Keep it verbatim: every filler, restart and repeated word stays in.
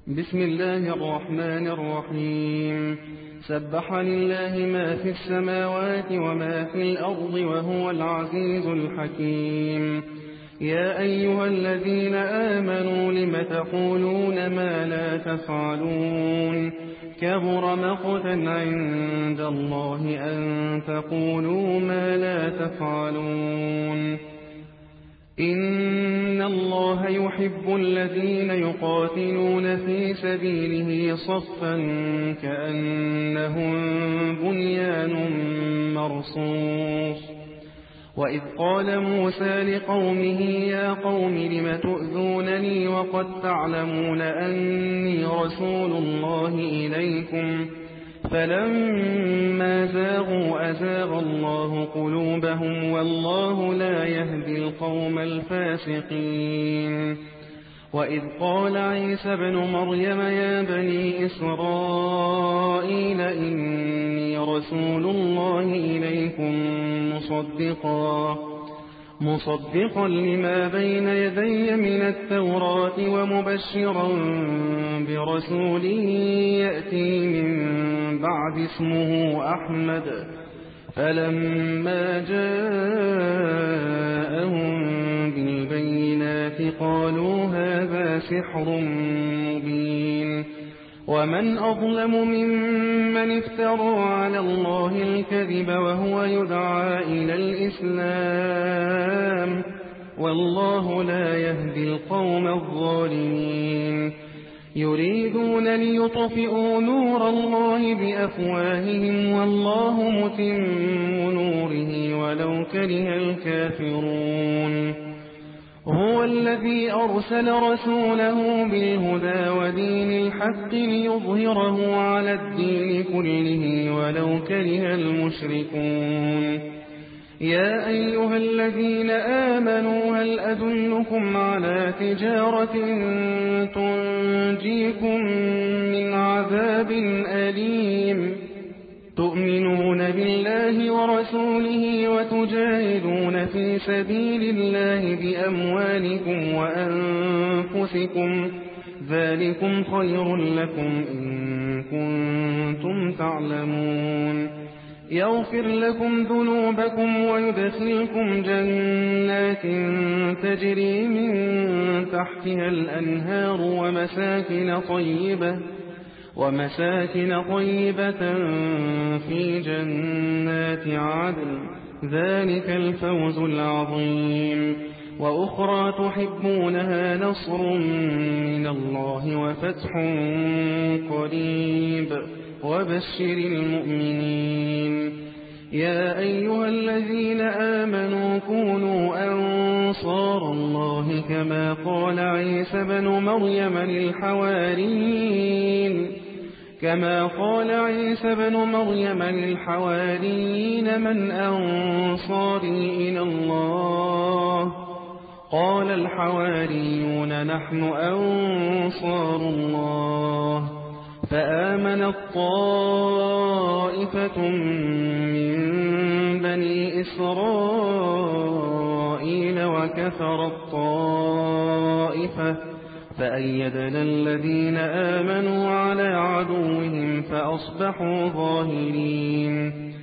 بسم الله الرحمن الرحيم. سبح لله ما في السماوات وما في الأرض وهو العزيز الحكيم. يا أيها الذين آمنوا لم تقولون ما لا تفعلون؟ كبر مقتا عند الله أن تقولوا ما لا تفعلون. إن الله يحب الذين يقاتلون في سبيله صفا كأنهم بنيان مرصوص. وإذ قال موسى لقومه يا قوم لم تؤذونني وقد تعلمون أني رسول الله إليكم فلما زاغوا أزاغ الله قلوبهم والله لا يهدي القوم الفاسقين. وإذ قال عيسى ابن مريم يا بني إسرائيل إني رسول الله إليكم مصدقا مصدقا لما بين يدي من التوراة ومبشرا برسول يأتي من بعد اسمه أحمد. فلما جاءهم بالبينات قالوا هذا سحر مبين. ومن أظلم ممن افترى على الله الكذب وهو يدعى إلى الإسلام والله لا يهدي القوم الظالمين. يريدون ليطفئوا نور الله بأفواههم والله متم نوره ولو كره الكافرون. هو الذي أرسل رسوله بالهدى ودين الحق ليظهره على الدين كله ولو كره المشركون. يا أيها الذين آمنوا هل أدلكم على تجارة تنجيكم من عذاب أليم تؤمنون بالله ورسوله وتجاهدون في سبيل الله بأموالكم وأنفسكم ذلكم خير لكم إن كنتم تعلمون. يغفر لكم ذنوبكم ويدخلكم جنات تجري من تحتها الأنهار ومساكن طيبة ومساكن طيبة في جنات عدن ذلك الفوز العظيم. وأخرى تحبونها نصر من الله وفتح قريب وبشر المؤمنين. يا أيها الذين آمنوا كونوا أنصار الله كما قال عيسى بن مريم للحواريين كما قال عيسى بن مريم للحواريين من أنصاري إلى الله قال الحواريون نحن أنصار الله. فآمنت طائفة من بني إسرائيل وكفرت طائفة فأيدنا الذين آمنوا على عدوهم فأصبحوا ظاهرين.